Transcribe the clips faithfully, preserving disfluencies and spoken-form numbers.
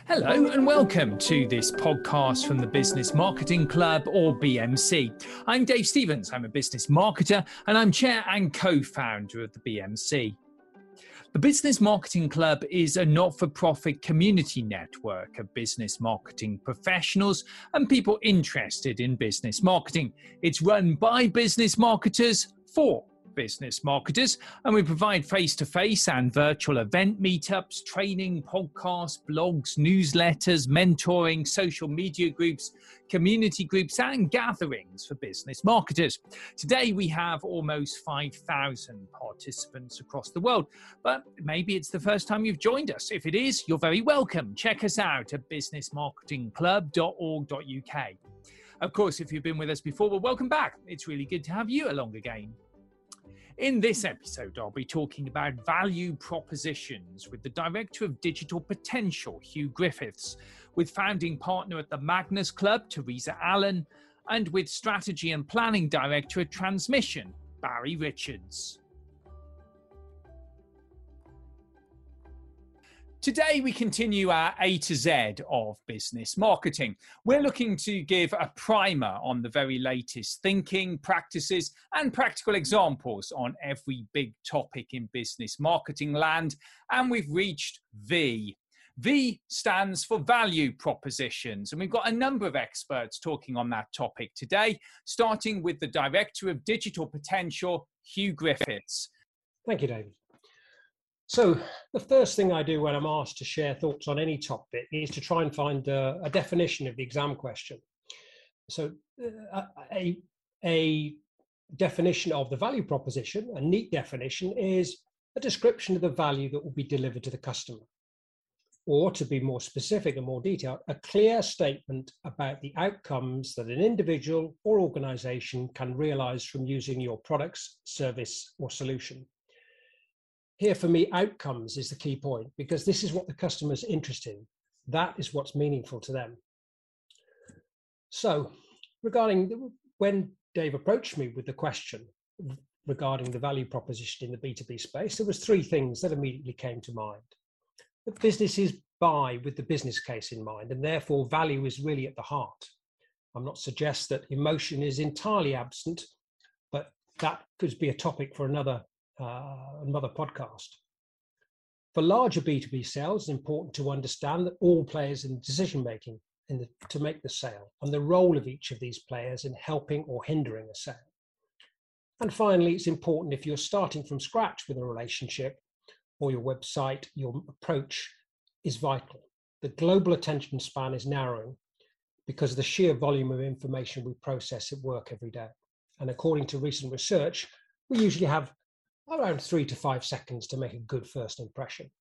Hello and welcome to this podcast from the Business Marketing Club, or B M C. I'm Dave Stevens. I'm a business marketer and I'm chair and co-founder of the B M C. The Business Marketing Club is a not-for-profit community network of business marketing professionals and people interested in business marketing. It's run by business marketers for business marketers, and we provide face-to-face and virtual event meetups, training, podcasts, blogs, newsletters, mentoring, social media groups, community groups, and gatherings for business marketers. Today we have almost five thousand participants across the world, but maybe it's the first time you've joined us. If it is, you're very welcome. Check us out at business marketing club dot org dot U K. Of course, if you've been with us before, well, welcome back. It's really good to have you along again. In this episode, I'll be talking about value propositions with the Director of Digital Potential, Hugh Griffiths, with founding partner at the Magnus Club, Teresa Allen, and with Strategy and Planning Director at Transmission, Barry Richards. Today, we continue our A to Z of business marketing. We're looking to give a primer on the very latest thinking, practices, and practical examples on every big topic in business marketing land. And we've reached V. V stands for value propositions. And we've got a number of experts talking on that topic today, starting with the Director of Digital Potential, Hugh Griffiths. Thank you, David. So the first thing I do when I'm asked to share thoughts on any topic is to try and find a, a definition of the exam question. So uh, a, a definition of the value proposition, a neat definition, is a description of the value that will be delivered to the customer. Or to be more specific and more detailed, a clear statement about the outcomes that an individual or organization can realize from using your products, service, or solution. Here, for me, outcomes is the key point, because this is what the customer's interested in. That is what's meaningful to them. So, regarding when Dave approached me with the question regarding the value proposition in the B two B space, there was three things that immediately came to mind. The businesses buy with the business case in mind, and therefore value is really at the heart. I'm not suggest that emotion is entirely absent, but that could be a topic for another Uh, another podcast. For larger B two B sales, it's important to understand that all players in decision making in the, to make the sale, and the role of each of these players in helping or hindering a sale. And finally, it's important, if you're starting from scratch with a relationship or your website, your approach is vital. The global attention span is narrowing because of the sheer volume of information we process at work every day. And according to recent research, we usually have around three to five seconds to make a good first impression.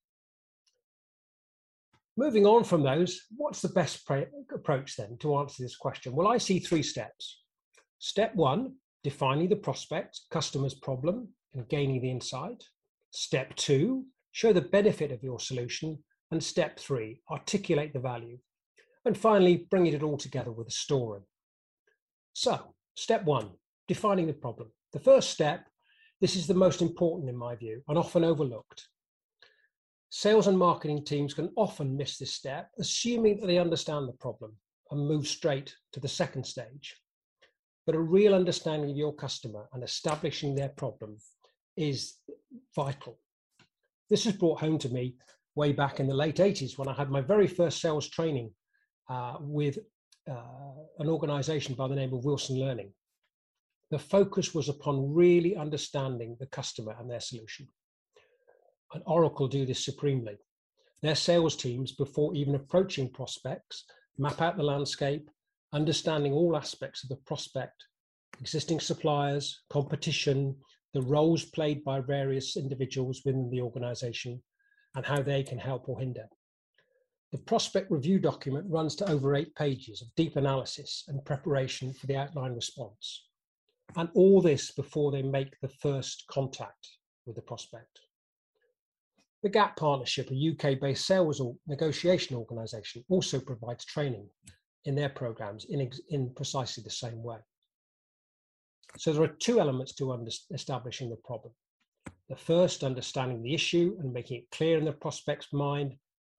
Moving on from those, what's the best approach then to answer this question? Well, I see three steps. Step one, defining the prospect, customer's problem, and gaining the insight. Step two, show the benefit of your solution. And step three, articulate the value. And finally, bringing it all together with a story. So, step one, defining the problem. The first step, this is the most important in my view, and often overlooked. Sales and marketing teams can often miss this step, assuming that they understand the problem and move straight to the second stage. But a real understanding of your customer and establishing their problem is vital. This was brought home to me way back in the late eighties when I had my very first sales training uh, with uh, an organization by the name of Wilson Learning. The focus was upon really understanding the customer and their solution. And Oracle do this supremely. Their sales teams, before even approaching prospects, map out the landscape, understanding all aspects of the prospect, existing suppliers, competition, the roles played by various individuals within the organization, and how they can help or hinder. The prospect review document runs to over eight pages of deep analysis and preparation for the outline response. And all this before they make the first contact with the prospect. The Gap Partnership, a U K-based sales or negotiation organisation, also provides training in their programs in, ex- in precisely the same way. So there are two elements to under- establishing the problem. The first, understanding the issue and making it clear in the prospect's mind,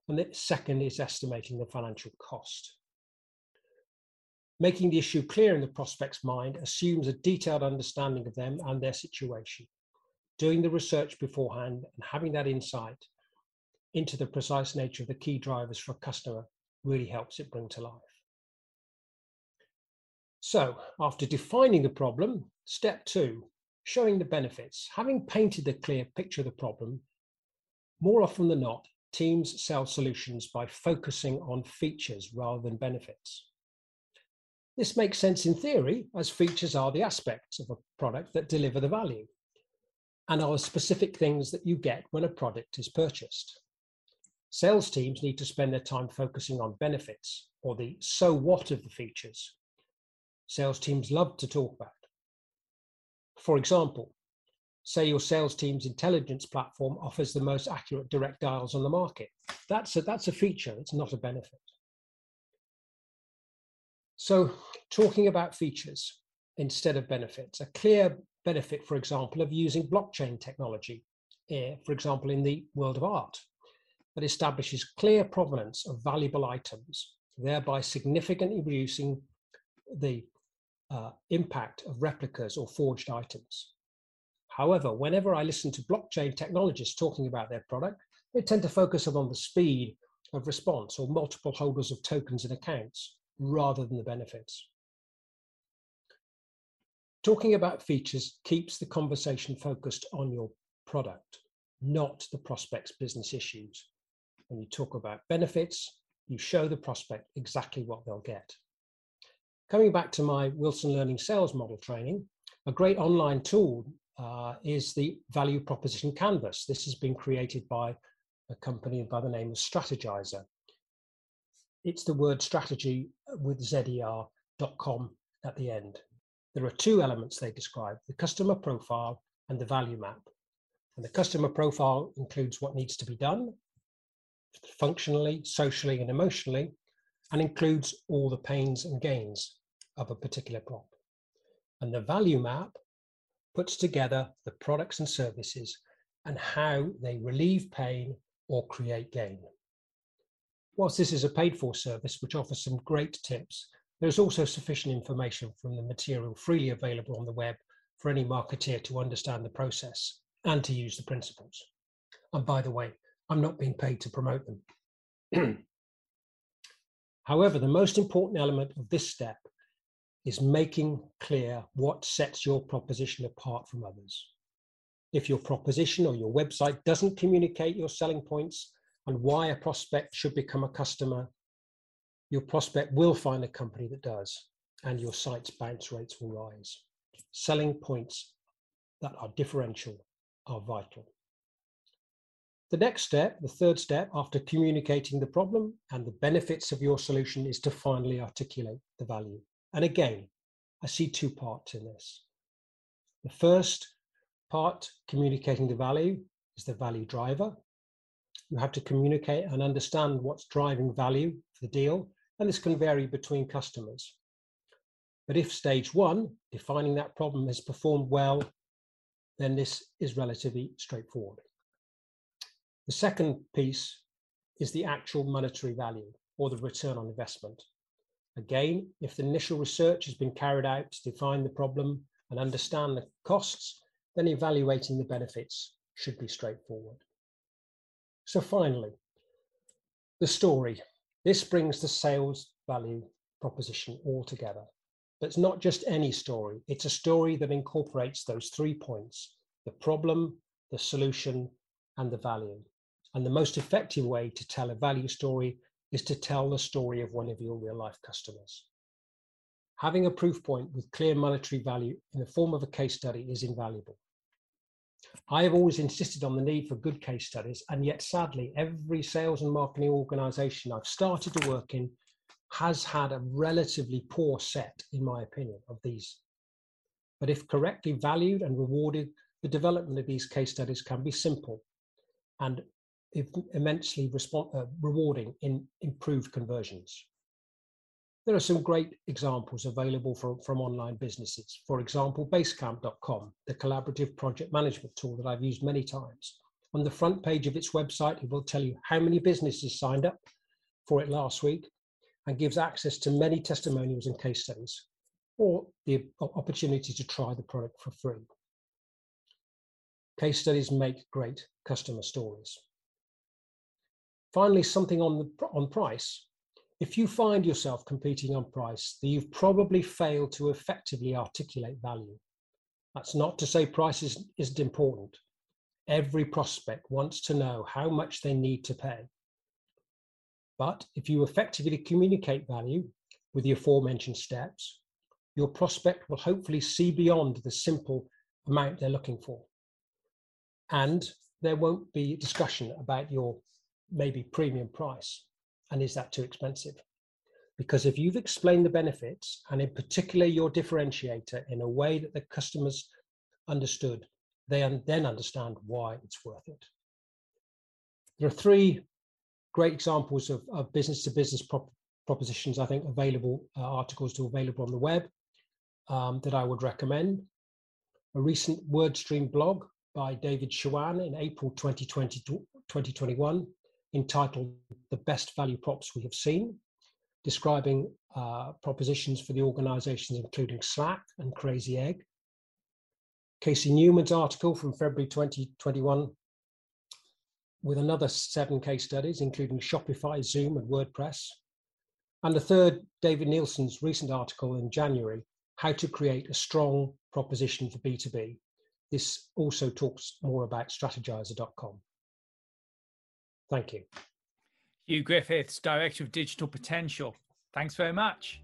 And the second is estimating the financial cost. Making the issue clear in the prospect's mind assumes a detailed understanding of them and their situation. Doing the research beforehand and having that insight into the precise nature of the key drivers for a customer really helps it bring to life. So, after defining the problem, step two, showing the benefits. Having painted the clear picture of the problem, more often than not, teams sell solutions by focusing on features rather than benefits. This makes sense in theory, as features are the aspects of a product that deliver the value and are specific things that you get when a product is purchased. Sales teams need to spend their time focusing on benefits, or the so what of the features. Sales teams love to talk about. For example, say your sales team's intelligence platform offers the most accurate direct dials on the market. That's a, that's a feature, it's not a benefit. So talking about features instead of benefits, a clear benefit, for example, of using blockchain technology, eh, for example, in the world of art, that establishes clear provenance of valuable items, thereby significantly reducing the uh, impact of replicas or forged items. However, whenever I listen to blockchain technologists talking about their product, they tend to focus on the speed of response or multiple holders of tokens and accounts rather than the benefits. Talking about features keeps the conversation focused on your product, not the prospect's business issues. When you talk about benefits, you show the prospect exactly what they'll get. Coming back to my Wilson Learning sales model training, a great online tool uh, is the Value Proposition Canvas. This has been created by a company by the name of Strategyzer. It's the word strategy with Z E R dot com at the end. There are two elements they describe, the customer profile and the value map. And the customer profile includes what needs to be done functionally, socially, and emotionally, and includes all the pains and gains of a particular prop. And the value map puts together the products and services and how they relieve pain or create gain. Whilst this is a paid-for service which offers some great tips, there's also sufficient information from the material freely available on the web for any marketeer to understand the process and to use the principles. And by the way, I'm not being paid to promote them. However, the most important element of this step is making clear what sets your proposition apart from others. If your proposition or your website doesn't communicate your selling points and why a prospect should become a customer, your prospect will find a company that does, and your site's bounce rates will rise. Selling points that are differential are vital. The next step, the third step, after communicating the problem and the benefits of your solution, is to finally articulate the value. And again, I see two parts in this. The first part, communicating the value, is the value driver. You have to communicate and understand what's driving value for the deal, and this can vary between customers. But if stage one, defining that problem, has performed well, then this is relatively straightforward. The second piece is the actual monetary value or the return on investment. Again, if the initial research has been carried out to define the problem and understand the costs, then evaluating the benefits should be straightforward. So finally, the story. This brings the sales value proposition all together. But it's not just any story. It's a story that incorporates those three points: the problem, the solution, and the value. And the most effective way to tell a value story is to tell the story of one of your real life customers. Having a proof point with clear monetary value in the form of a case study is invaluable. I have always insisted on the need for good case studies, and yet sadly, every sales and marketing organization I've started to work in has had a relatively poor set, in my opinion, of these. But if correctly valued and rewarded, the development of these case studies can be simple and immensely uh, rewarding in improved conversions. There are some great examples available from, from online businesses. For example, Basecamp dot com, the collaborative project management tool that I've used many times. On the front page of its website, it will tell you how many businesses signed up for it last week and gives access to many testimonials and case studies, or the opportunity to try the product for free. Case studies make great customer stories. Finally, something on, the, on price. If you find yourself competing on price, then you've probably failed to effectively articulate value. That's not to say price is, isn't important. Every prospect wants to know how much they need to pay. But if you effectively communicate value with the aforementioned steps, your prospect will hopefully see beyond the simple amount they're looking for. And there won't be discussion about your maybe premium price. And is that too expensive? Because if you've explained the benefits, and in particular your differentiator, in a way that the customers understood, they then understand why it's worth it. There are three great examples of, of business-to-business prop propositions, I think, available, uh, articles to available on the web um, that I would recommend. A recent WordStream blog by David Shawan in April twenty twenty, twenty twenty-one, entitled The Best Value Props We Have Seen, describing uh, propositions for the organizations including Slack and Crazy Egg. Casey Newman's article from February twenty twenty-one with another seven case studies, including Shopify, Zoom, and WordPress. And the third, David Nielsen's recent article in January, How to Create a Strong Proposition for B two B. This also talks more about strategizer dot com. Thank you. Hugh Griffiths, Director of Digital Potential. Thanks very much.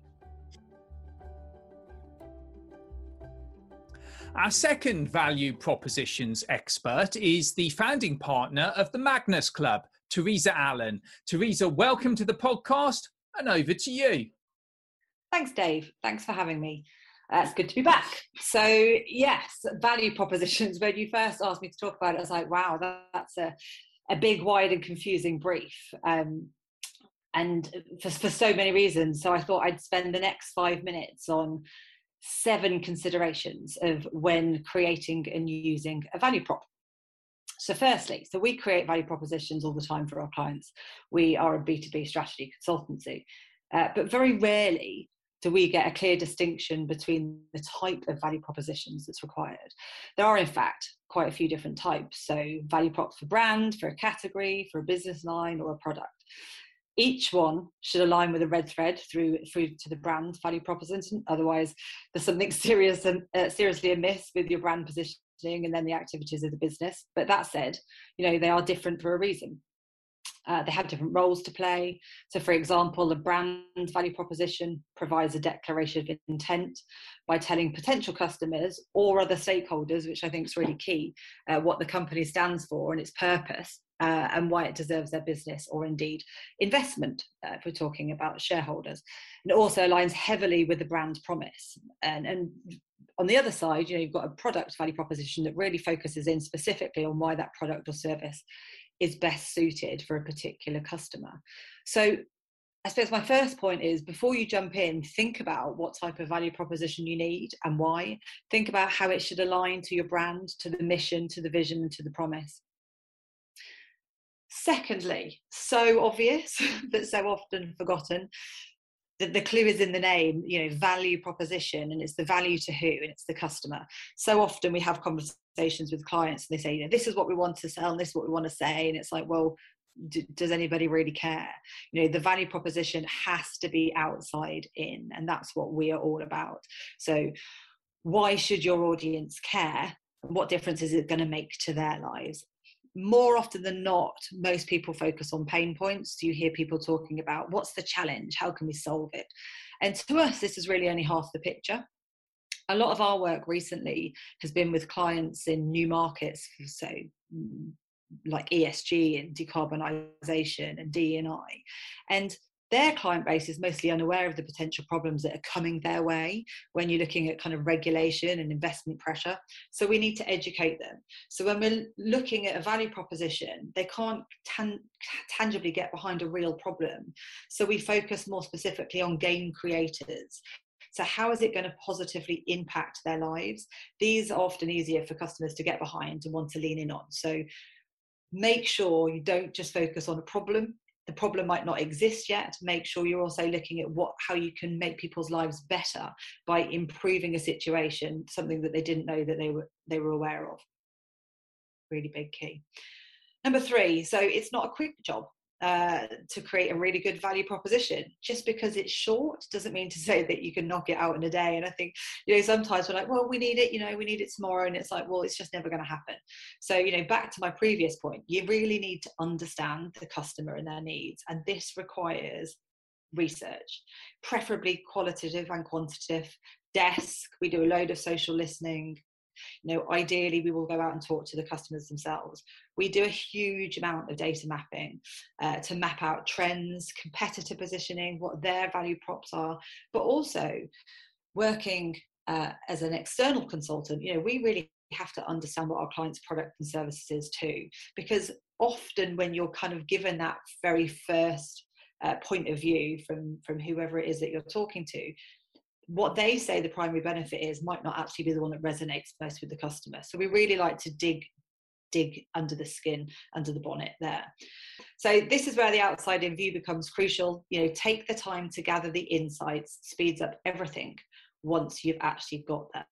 Our second value propositions expert is the founding partner of the Magnus Club, Teresa Allen. Teresa, welcome to the podcast, and over to you. Thanks, Dave. Thanks for having me. Uh, it's good to be back. So yes, value propositions. When you first asked me to talk about it, I was like, wow, that, that's a, a big, wide and confusing brief. Um, and for, for so many reasons. So I thought I'd spend the next five minutes on seven considerations of when creating and using a value prop. So firstly, so we create value propositions all the time for our clients. We are a B two B strategy consultancy, uh, but very rarely do we get a clear distinction between the type of value propositions that's required. There are, in fact, quite a few different types. So value props for brand, for a category, for a business line, or a product. Each one should align with a red thread through through to the brand value proposition. Otherwise, there's something serious and uh, seriously amiss with your brand positioning and then the activities of the business. But that said, you know, they are different for a reason. Uh, they have different roles to play. So, for example, a brand value proposition provides a declaration of intent by telling potential customers or other stakeholders, which I think is really key, uh, what the company stands for and its purpose, uh, and why it deserves their business or indeed investment, uh, if we're talking about shareholders. And it also aligns heavily with the brand promise. And, and on the other side, you know, you've got a product value proposition that really focuses in specifically on why that product or service is best suited for a particular customer. So I suppose my first point is, before you jump in, think about what type of value proposition you need and why. Think about how it should align to your brand, to the mission, to the vision, and to the promise. Secondly, so obvious but so often forgotten, that the clue is in the name, you know, value proposition, and it's the value to who, and it's the customer. So often we have conversations with clients and they say, you know, this is what we want to sell and this is what we want to say. And it's like, well, d- does anybody really care? You know, the value proposition has to be outside in, and that's what we are all about. So why should your audience care? And what difference is it going to make to their lives? More often than not, most people focus on pain points. You hear people talking about, what's the challenge? How can we solve it? And to us, this is really only half the picture. A lot of our work recently has been with clients in new markets, so like E S G and decarbonisation and D and I. And their client base is mostly unaware of the potential problems that are coming their way when you're looking at kind of regulation and investment pressure. So we need to educate them. So when we're looking at a value proposition, they can't tan- tangibly get behind a real problem. So we focus more specifically on game creators. So how is it going to positively impact their lives? These are often easier for customers to get behind and want to lean in on. So make sure you don't just focus on a problem. The problem might not exist yet. Make sure you're also looking at what, how you can make people's lives better by improving a situation, something that they didn't know that they were they were aware of. Really big key. Number three, so it's not a quick job uh, to create a really good value proposition. Just because it's short doesn't mean to say that you can knock it out in a day. And I think, you know, sometimes we're like, well, we need it, you know, we need it tomorrow. And it's like, well, it's just never going to happen. So, you know, back to my previous point, you really need to understand the customer and their needs. And this requires research, preferably qualitative and quantitative. Desk, we do a load of social listening. You know, ideally, we will go out and talk to the customers themselves. We do a huge amount of data mapping uh, to map out trends, competitor positioning, what their value props are, but also working uh, as an external consultant. You know, we really have to understand what our clients' product and services is too, because often when you're kind of given that very first uh, point of view from, from whoever it is that you're talking to, what they say the primary benefit is might not actually be the one that resonates most with the customer. So we really like to dig dig under the skin, under the bonnet there. So this is where the outside in view becomes crucial. You know, take the time to gather the insights, speeds up everything once you've actually got that.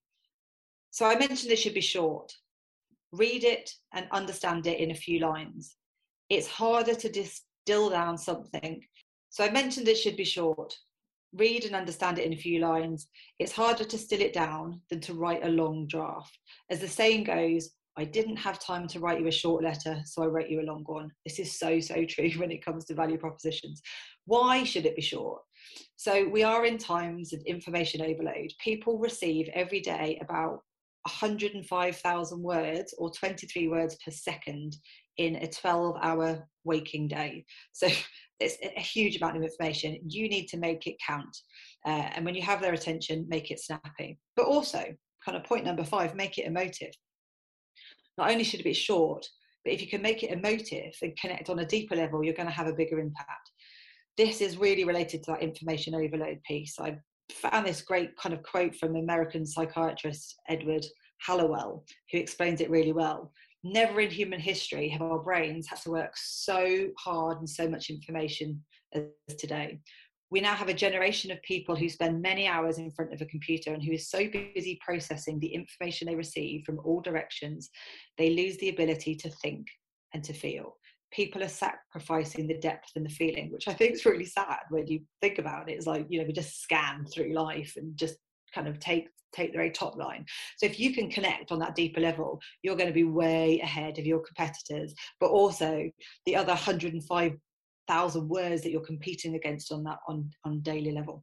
So I mentioned it should be short. Read it and understand it in a few lines. It's harder to distill down something. So I mentioned it should be short. Read and understand it in a few lines. It's harder to distill it down than to write a long draft. As the saying goes, I didn't have time to write you a short letter, so I wrote you a long one. This is so, so true when it comes to value propositions. Why should it be short? So we are in times of information overload. People receive every day about one hundred five thousand words or twenty-three words per second in a twelve hour waking day. So it's a huge amount of information. You need to make it count. Uh, and when you have their attention, make it snappy. But also, kind of point number five, make it emotive. Not only should it be short, but if you can make it emotive and connect on a deeper level, you're going to have a bigger impact. This is really related to that information overload piece. I found this great kind of quote from American psychiatrist Edward Hallowell, who explains it really well. Never in human history have our brains had to work so hard and so much information as today. We now have a generation of people who spend many hours in front of a computer and who is so busy processing the information they receive from all directions, they lose the ability to think and to feel. People are sacrificing the depth and the feeling, which I think is really sad when you think about it. It's like, you know, we just scan through life and just kind of take take the very top line. So if you can connect on that deeper level, you're going to be way ahead of your competitors, but also the other one hundred five thousand words that you're competing against on that on, on daily level.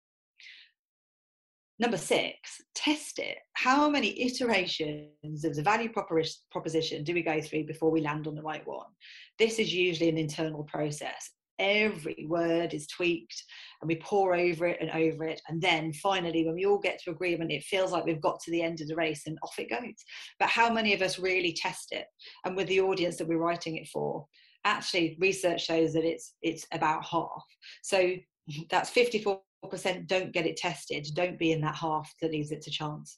Number six, test it. How many iterations of the value proposition do we go through before we land on the right one? This is usually an internal process. Every word is tweaked and we pour over it and over it. And then finally, when we all get to agreement, it feels like we've got to the end of the race and off it goes. But how many of us really test it? And with the audience that we're writing it for, actually research shows that it's it's about half. So that's fifty-four percent don't get it tested. Don't be in that half that leaves it to chance.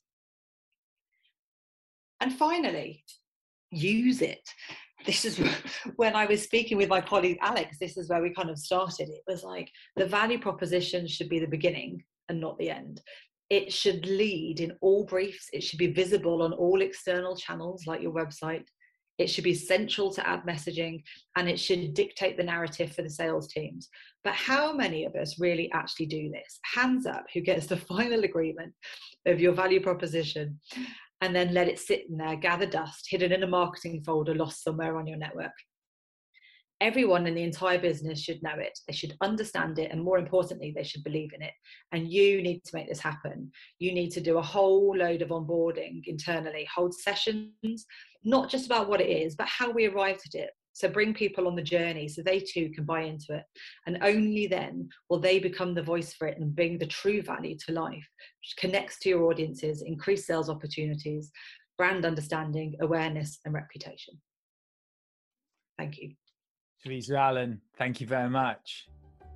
And finally, use it. This is when I was speaking with my colleague Alex, this is where we kind of started. It was like the value proposition should be the beginning and not the end. It should lead in all briefs. It should be visible on all external channels like your website. It should be central to ad messaging, and it should dictate the narrative for the sales teams. But how many of us really actually do this? Hands up who gets the final agreement of your value proposition and then let it sit in there, gather dust, hidden in a marketing folder, lost somewhere on your network. Everyone in the entire business should know it. They should understand it. And more importantly, they should believe in it. And you need to make this happen. You need to do a whole load of onboarding internally, hold sessions, not just about what it is, but how we arrived at it. So bring people on the journey so they too can buy into it. And only then will they become the voice for it and bring the true value to life, which connects to your audiences, increase sales opportunities, brand understanding, awareness, and reputation. Thank you. Teresa Allen, thank you very much.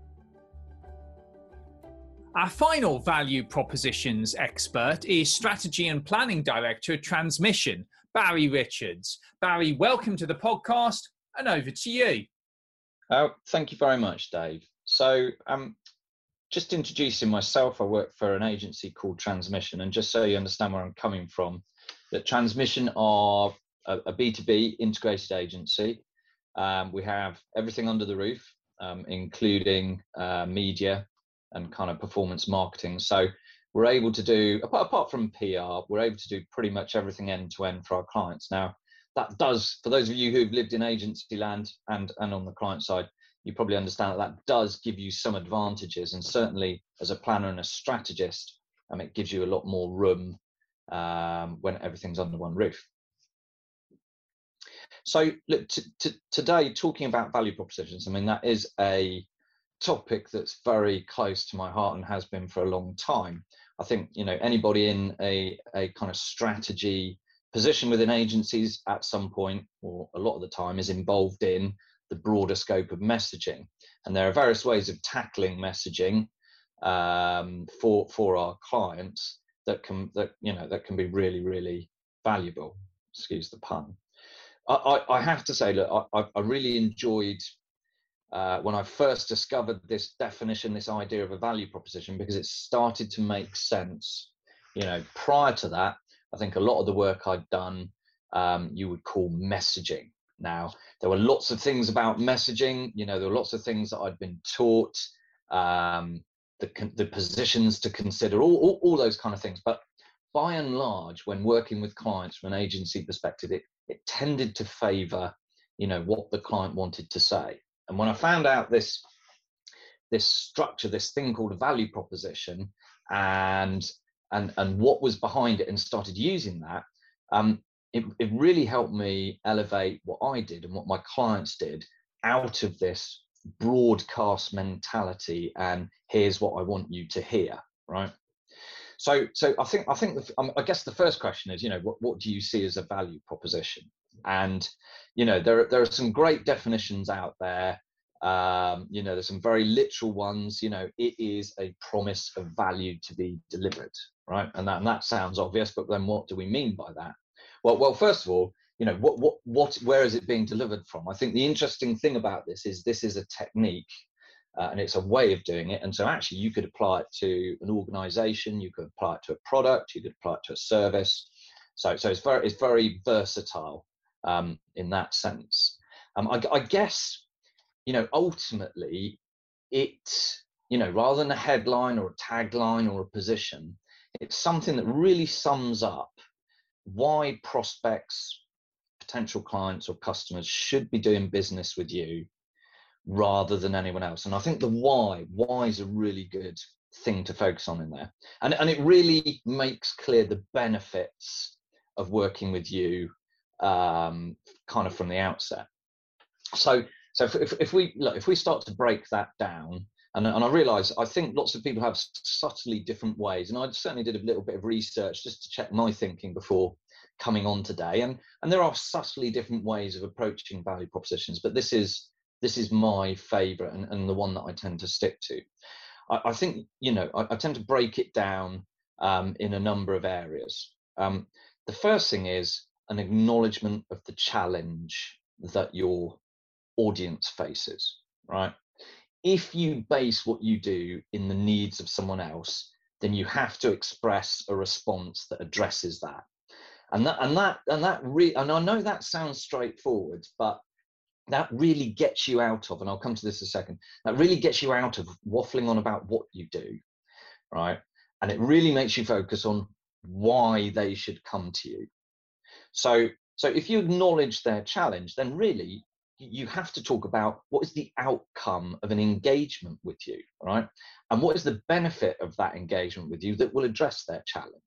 Our final value propositions expert is Strategy and Planning Director at Transmission, Barry Richards. Barry, welcome to the podcast, and over to you. Oh, thank you very much, Dave. So, um, just introducing myself, I work for an agency called Transmission, and just so you understand where I'm coming from, that Transmission are a, a B two B integrated agency. Um, we have everything under the roof, um, including uh, media and kind of performance marketing. So we're able to do, apart, apart from P R, we're able to do pretty much everything end to end for our clients. Now, that does, for those of you who've lived in agency land and, and on the client side, you probably understand that that does give you some advantages. And certainly as a planner and a strategist, um, it gives you a lot more room um, when everything's under one roof. So look, t- t- today, talking about value propositions, I mean, that is a topic that's very close to my heart and has been for a long time. I think, you know, anybody in a, a kind of strategy position within agencies at some point, or a lot of the time, is involved in the broader scope of messaging. And there are various ways of tackling messaging um, for for our clients that can that you know that can be really, really valuable. Excuse the pun. I, I, I have to say, look, I, I really enjoyed uh, when I first discovered this definition, this idea of a value proposition, because it started to make sense. You know, prior to that, I think a lot of the work I'd done, um, you would call messaging. Now, there were lots of things about messaging. You know, there were lots of things that I'd been taught, um, the the positions to consider, all, all all those kind of things. But by and large, when working with clients from an agency perspective, it it tended to favour, you know, what the client wanted to say. And when I found out this this structure, this thing called a value proposition, and and and what was behind it, and started using that, um, it, it really helped me elevate what I did and what my clients did out of this broadcast mentality. And here's what I want you to hear, right? So, so I think I think the, um, I guess the first question is, you know, what what do you see as a value proposition? And you know, there there are some great definitions out there. Um, you know, there's some very literal ones. You know, it is a promise of value to be delivered, right? And that and that sounds obvious, but then what do we mean by that? Well, well, first of all, you know, what what what where is it being delivered from? I think the interesting thing about this is this is a technique. Uh, and it's a way of doing it. And so actually you could apply it to an organization, you could apply it to a product, you could apply it to a service. So, so it's very, it's very versatile um, in that sense. Um, I, I guess, you know, ultimately it, you know, rather than a headline or a tagline or a position, it's something that really sums up why prospects, potential clients or customers should be doing business with you rather than anyone else. And I think the why, why is a really good thing to focus on in there. And, and it really makes clear the benefits of working with you um, kind of from the outset. So, so if, if, if we look, if we start to break that down, and, and I realize, I think lots of people have subtly different ways. And I certainly did a little bit of research just to check my thinking before coming on today. And, and there are subtly different ways of approaching value propositions, but this is, This is my favourite and, and the one that I tend to stick to. I, I think, you know, I, I tend to break it down um, in a number of areas. Um, the first thing is an acknowledgement of the challenge that your audience faces, right? If you base what you do in the needs of someone else, then you have to express a response that addresses that. And that, and that, and that re- and I know that sounds straightforward, but that really gets you out of, and I'll come to this in a second, that really gets you out of waffling on about what you do, right? And it really makes you focus on why they should come to you. So, so if you acknowledge their challenge, then really you have to talk about what is the outcome of an engagement with you, right? And what is the benefit of that engagement with you that will address their challenge?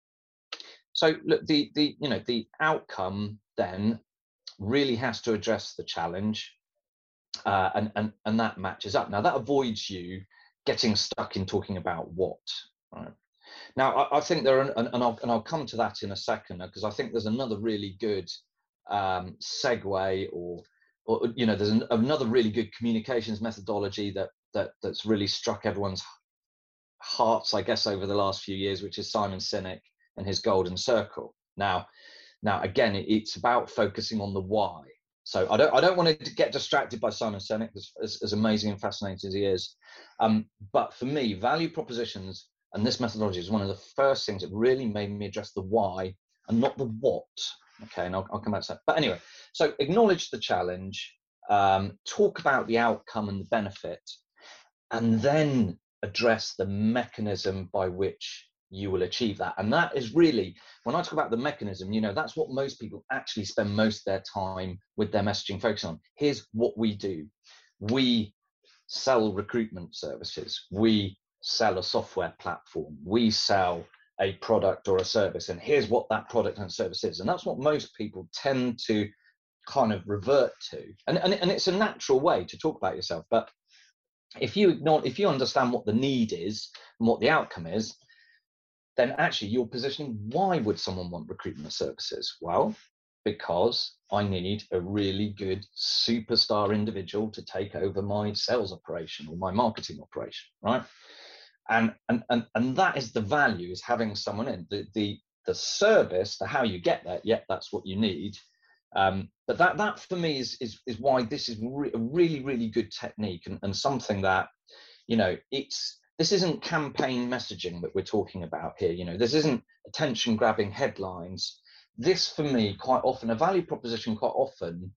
So look, the, the, you know, the outcome then really has to address the challenge, uh, and, and, and that matches up. Now that avoids you getting stuck in talking about what, right? Now I, I think there are, and, and, I'll, and I'll come to that in a second, because I think there's another really good um, segue, or, or, you know, there's an, another really good communications methodology that, that that's really struck everyone's hearts, I guess, over the last few years, which is Simon Sinek and his golden circle. Now, Now, again, it, it's about focusing on the why. So I don't I don't want to get distracted by Simon Sinek, as, as, as amazing and fascinating as he is. Um, but for me, value propositions and this methodology is one of the first things that really made me address the why and not the what. Okay, and I'll, I'll come back to that. But anyway, so acknowledge the challenge, um, talk about the outcome and the benefit, and then address the mechanism by which you will achieve that. And that is really, when I talk about the mechanism, you know, that's what most people actually spend most of their time with their messaging focus on. Here's what we do. We sell recruitment services. We sell a software platform. We sell a product or a service. And here's what that product and service is. And that's what most people tend to kind of revert to. And, and, and it's a natural way to talk about yourself. But if you ignore, if you understand what the need is and what the outcome is, then actually you're positioning, why would someone want recruitment services? Well, because I need a really good superstar individual to take over my sales operation or my marketing operation, right? And and and, and that is the value, is having someone in. The the the service, the how you get there, yeah, that's what you need. Um, but that that for me is is is why this is re- a really, really good technique, and, and something that, you know, it's this isn't campaign messaging that we're talking about here. You know, this isn't attention grabbing headlines. This, for me, quite often, a value proposition quite often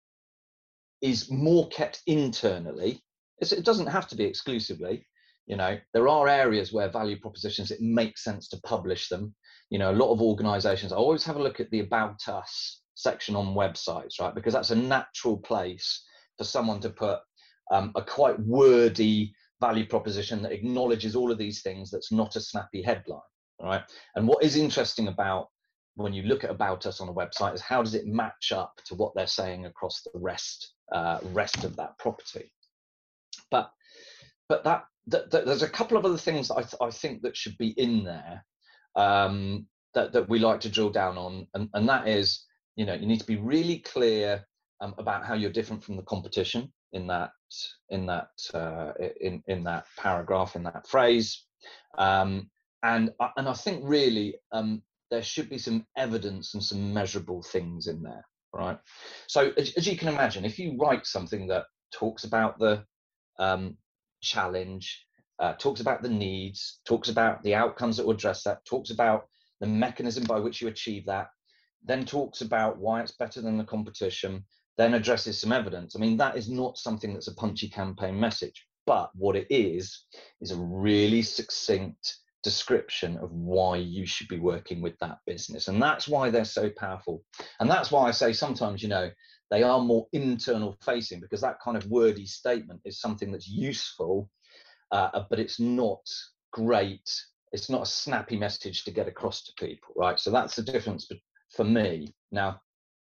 is more kept internally. It's, it doesn't have to be exclusively. You know, there are areas where value propositions, it makes sense to publish them. You know, a lot of organizations, I always have a look at the About Us section on websites, right? Because that's a natural place for someone to put um, a quite wordy value proposition that acknowledges all of these things, that's not a snappy headline, right? And what is interesting about when you look at About Us on a website is how does it match up to what they're saying across the rest uh, rest of that property. But but that, that, that there's a couple of other things that I, th- I think that should be in there um, that, that we like to drill down on, and, and that is, you know, you need to be really clear um, about how you're different from the competition in that in that uh, in in that paragraph, in that phrase, um, and and I think really um, there should be some evidence and some measurable things in there, right? So as, as you can imagine, if you write something that talks about the um, challenge, uh, talks about the needs, talks about the outcomes that will address that, talks about the mechanism by which you achieve that, then talks about why it's better than the competition, then addresses some evidence. I mean, that is not something that's a punchy campaign message, but what it is, is a really succinct description of why you should be working with that business. And that's why they're so powerful. And that's why I say sometimes, you know, they are more internal facing, because that kind of wordy statement is something that's useful, uh, but it's not great. It's not a snappy message to get across to people, right? So that's the difference for me. Now,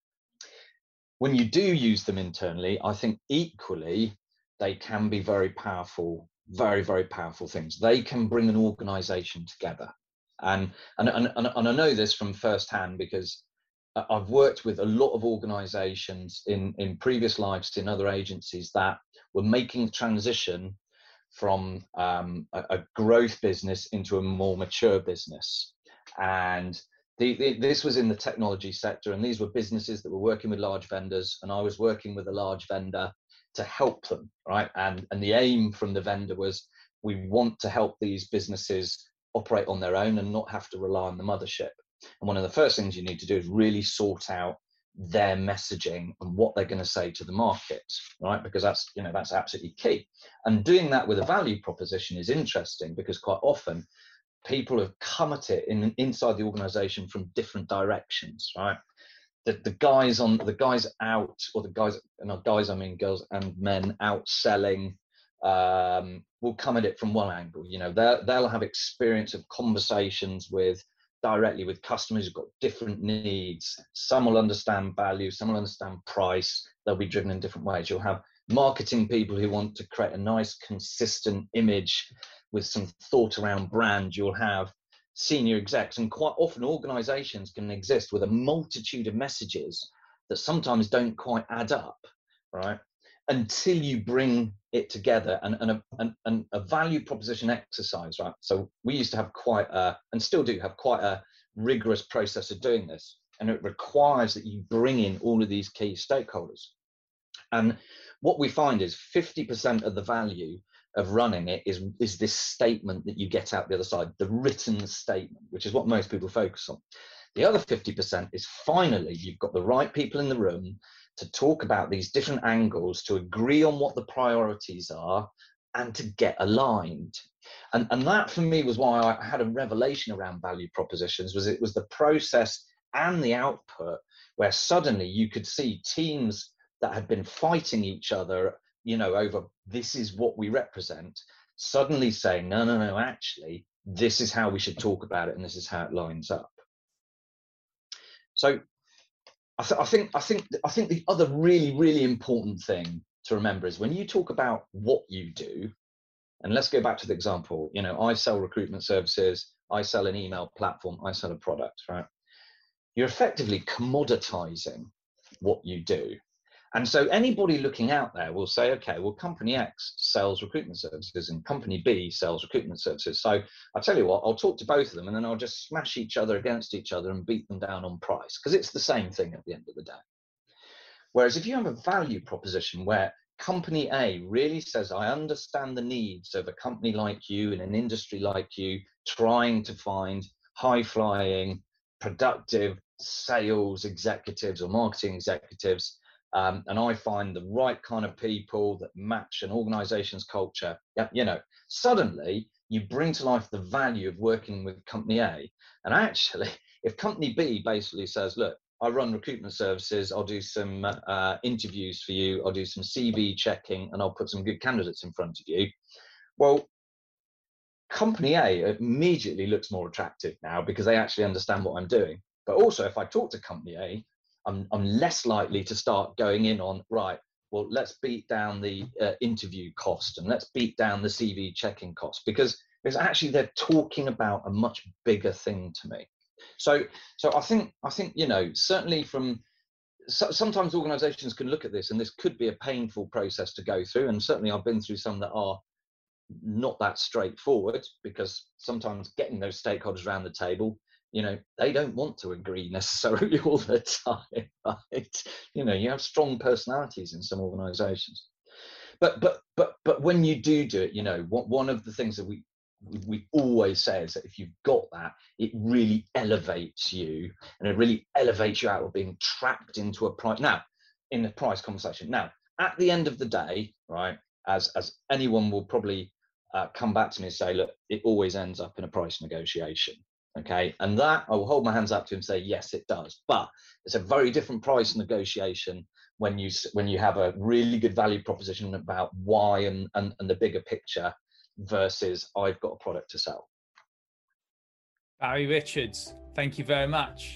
when you do use them internally, I think equally they can be very powerful, very, very powerful things. They can bring an organization together. And, and, and, and I know this from firsthand, because I've worked with a lot of organizations in, in previous lives in other agencies that were making the transition from um, a, a growth business into a more mature business. And The, the, this was in the technology sector, and these were businesses that were working with large vendors, and I was working with a large vendor to help them, right? And, and the aim from the vendor was, we want to help these businesses operate on their own and not have to rely on the mothership. And one of the first things you need to do is really sort out their messaging and what they're going to say to the market, right? Because that's, you know, that's absolutely key. And doing that with a value proposition is interesting, because quite often people have come at it in inside the organization from different directions, right? The, the guys on the guys out, or the guys, and not guys, I mean girls and men out selling, um, will come at it from one angle. You know, they'll, they'll have experience of conversations with directly with customers who've got different needs. Some will understand value, some will understand price. They'll be driven in different ways. You'll have marketing people who want to create a nice, consistent image with some thought around brand. You'll have senior execs, and quite often organizations can exist with a multitude of messages that sometimes don't quite add up, right? Until you bring it together and, and, a, and, and a value proposition exercise, right? So we used to have quite a, and still do have quite a rigorous process of doing this. And it requires that you bring in all of these key stakeholders. And what we find is fifty percent of the value of running it is, is this statement that you get out the other side, the written statement, which is what most people focus on. The other fifty percent is finally you've got the right people in the room to talk about these different angles, to agree on what the priorities are, and to get aligned. And, and that for me was why I had a revelation around value propositions, was it was the process and the output where suddenly you could see teams that had been fighting each other, you know, over this is what we represent, suddenly saying, no, no, no, actually, this is how we should talk about it, and this is how it lines up. So I, th- I think I think I think the other really, really important thing to remember is when you talk about what you do, and let's go back to the example, you know, I sell recruitment services, I sell an email platform, I sell a product, right? You're effectively commoditizing what you do. And so anybody looking out there will say, okay, well, company X sells recruitment services and company B sells recruitment services. So I'll tell you what, I'll talk to both of them and then I'll just smash each other against each other and beat them down on price, because it's the same thing at the end of the day. Whereas if you have a value proposition where company A really says, I understand the needs of a company like you in an industry like you, trying to find high-flying, productive sales executives or marketing executives, Um, and I find the right kind of people that match an organization's culture, yeah, you know, suddenly you bring to life the value of working with company A. And actually, if company B basically says, look, I run recruitment services, I'll do some uh, interviews for you, I'll do some C V checking, and I'll put some good candidates in front of you. Well, company A immediately looks more attractive now because they actually understand what I'm doing. But also, if I talk to company A, I'm, I'm less likely to start going in on, right, well, let's beat down the uh, interview cost and let's beat down the C V checking cost, because it's actually they're talking about a much bigger thing to me. So, so I think, I think, you know, certainly from, so, sometimes organizations can look at this and this could be a painful process to go through. And certainly I've been through some that are not that straightforward, because sometimes getting those stakeholders around the table, you know, they don't want to agree necessarily all the time, right? You know, you have strong personalities in some organizations. But but but but when you do do it, you know, what, one of the things that we we always say is that if you've got that, it really elevates you, and it really elevates you out of being trapped into a price. Now, in the price conversation. Now, at the end of the day, right, as as anyone will probably uh, come back to me and say, look, it always ends up in a price negotiation. Okay, and that I will hold my hands up to and say, yes, it does. But it's a very different price negotiation when you when you have a really good value proposition about why and, and, and the bigger picture versus I've got a product to sell. Barry Richards, thank you very much.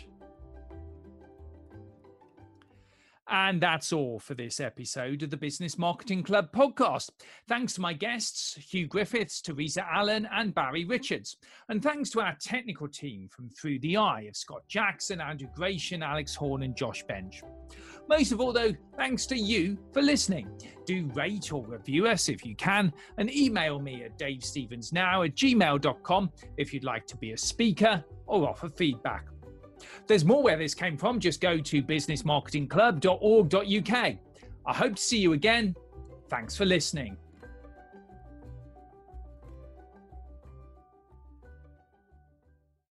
And that's all for this episode of the Business Marketing Club podcast. Thanks to my guests, Hugh Griffiths, Teresa Allen, and Barry Richards. And thanks to our technical team from Through the Eye of Scott Jackson, Andrew Gratian, Alex Horn, and Josh Bench. Most of all, though, thanks to you for listening. Do rate or review us if you can, and email me at davestevensnow at gmail dot com if you'd like to be a speaker or offer feedback. There's more where this came from. Just go to business marketing club dot org dot U K. I hope to see you again. Thanks for listening.